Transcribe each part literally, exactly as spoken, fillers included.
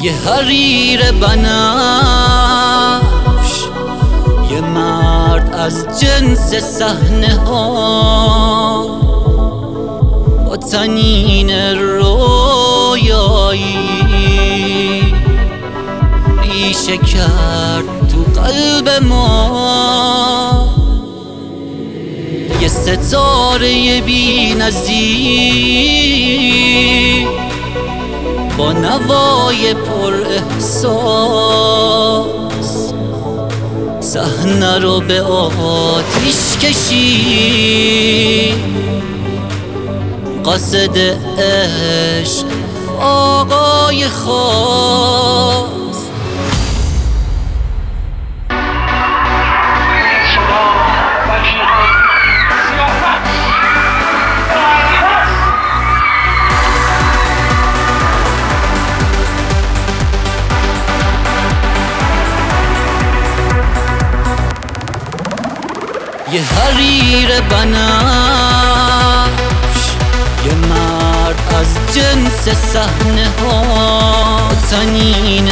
یه حریر بنفش، یه مرد از جنس صحنه ها، با طنین رویایی ریشه کرد تو قلب ما. یه ستاره بی نظیر با نوای پر احساس، صحنه رو به آتیش کشید. قاصد عشق آقای خاص. یه حریر بنفش، یه مرد از جنس صحنه ها، طنین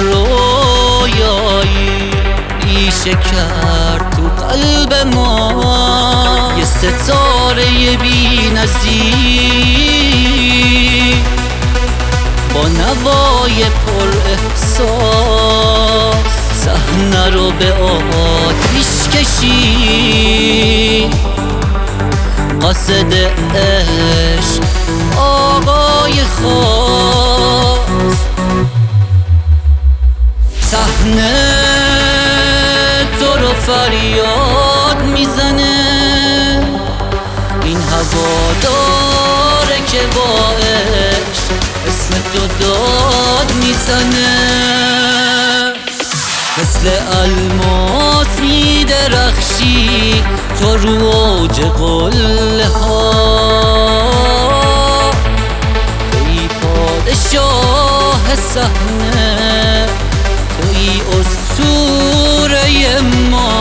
رویایی ریشه کرد تو قلب ما. یه ستاره بی نظیر با نوای پر احساس، صحنه رو به آتیش کشید. قاصد عشق آقای خاص. صحنه تو رو فریاد میزنه، این هوا داره که با عشق اسم تو داد میزنه. مثل الماس میدرخشی تو رو اوج قله ها، توی پادشاه صحنه، توی اسطوره ما.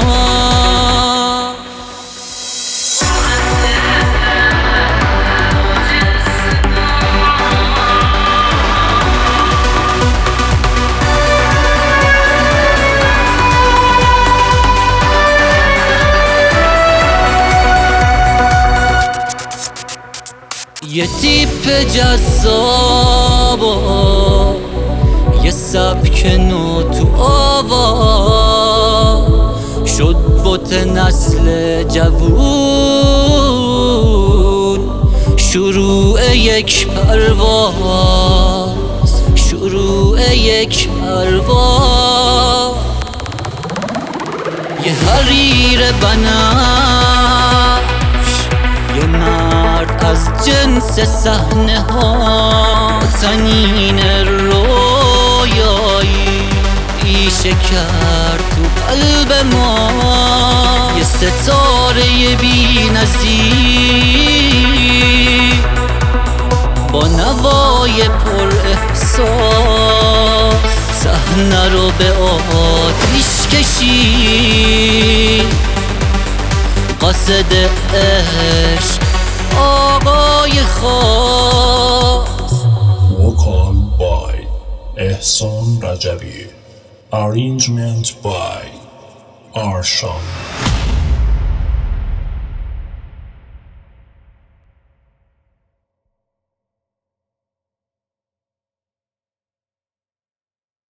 یه تیپ جذاب و یه سبک نو تو آوا، شد بوت نسل جوون. شروع یک پرواز، شروع یک پرواز. یه حریر بنفش، یه مرد از جنس صحنه ها، طنین رویایی ریشه کرد تو قلب ما. یه ستاره بی نظیر با نوای پر احساس، صحنه رو به آتیش کشید. قاصد عشق آقای خاص. Vocal by Ehsan Rajabi. Arrangement by Arshan.